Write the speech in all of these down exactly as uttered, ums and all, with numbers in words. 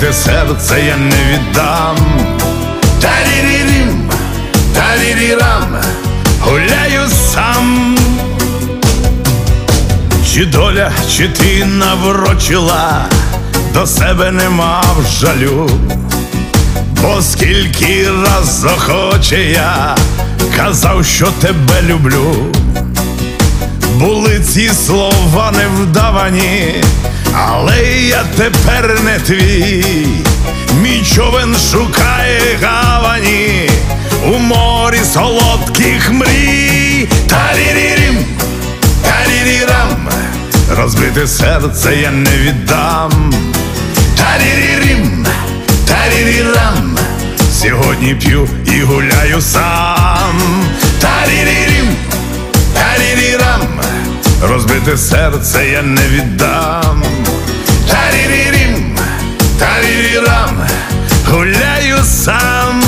розбите серце я не віддам. Тарірірім, тарірірам, гуляю сам. Чи доля, чи ти наврочила, до себе не мав жалю, бо скільки раз захоче я казав, що тебе люблю. Були ці слова невдавані, але я тепер не твій. Мій човен шукає гавані у морі солодких мрій. Тарірірім, тарірірам, розбите серце я не віддам. Тарірірім, тарірірам, сьогодні п'ю і гуляю сам. Тарірірім, тарірірам, розбите серце я не віддам. Тарірірім, тарірірам, гуляю сам.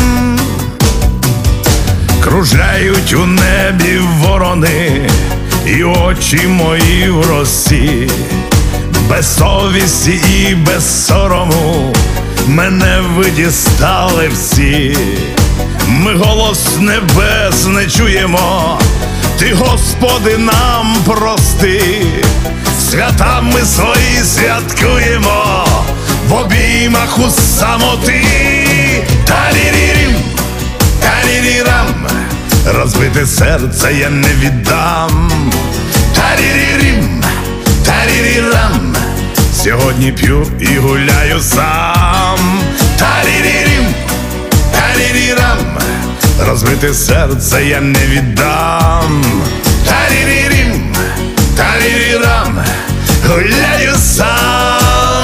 Кружляють у небі ворони, і очі мої в росі. Без совісті і без сорому мене ви дістали всі. Ми голос небес не чуємо, ти, Господи, нам прости. Свята ми свої святкуємо в обіймах у самоти. Тарірірім, тарірірам, розбите серце я не віддам. Тарірірім, тарірірам, сьогодні п'ю і гуляю сам. Тарірірім, тарірірам, розбите серце я не віддам. Тарірірім, тарірірам, гуляю сам.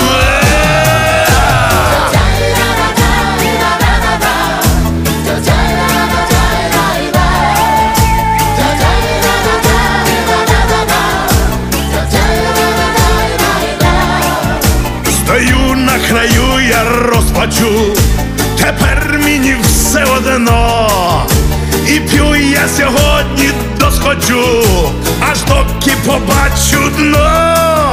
Стою на краю я розпачу, тепер мені все одно. І п'ю я сьогодні досхочу, аж доки побачу дно.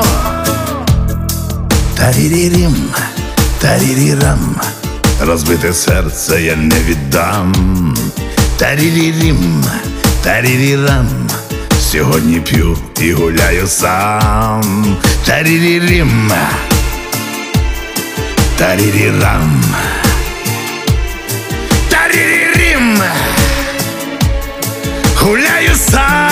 Тарірірім, тарірірам, розбите серце я не віддам. Тарірірім, тарірірам, сьогодні п'ю і гуляю сам. Тарірірім, тарірірам, тарірірім, гуляю сам.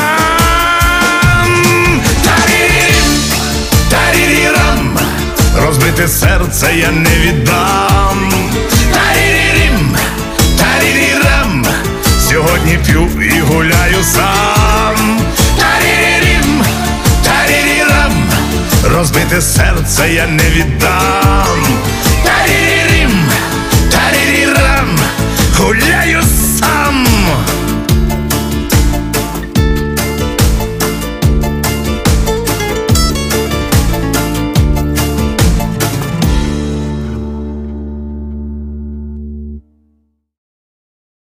Тарірірім, тарірірам, розбите серце я не віддам. Тарірірім, тарірірам, сьогодні п'ю і гуляю сам. Тарірірім, тарірірам, розбите серце я не віддам. Тарірірім,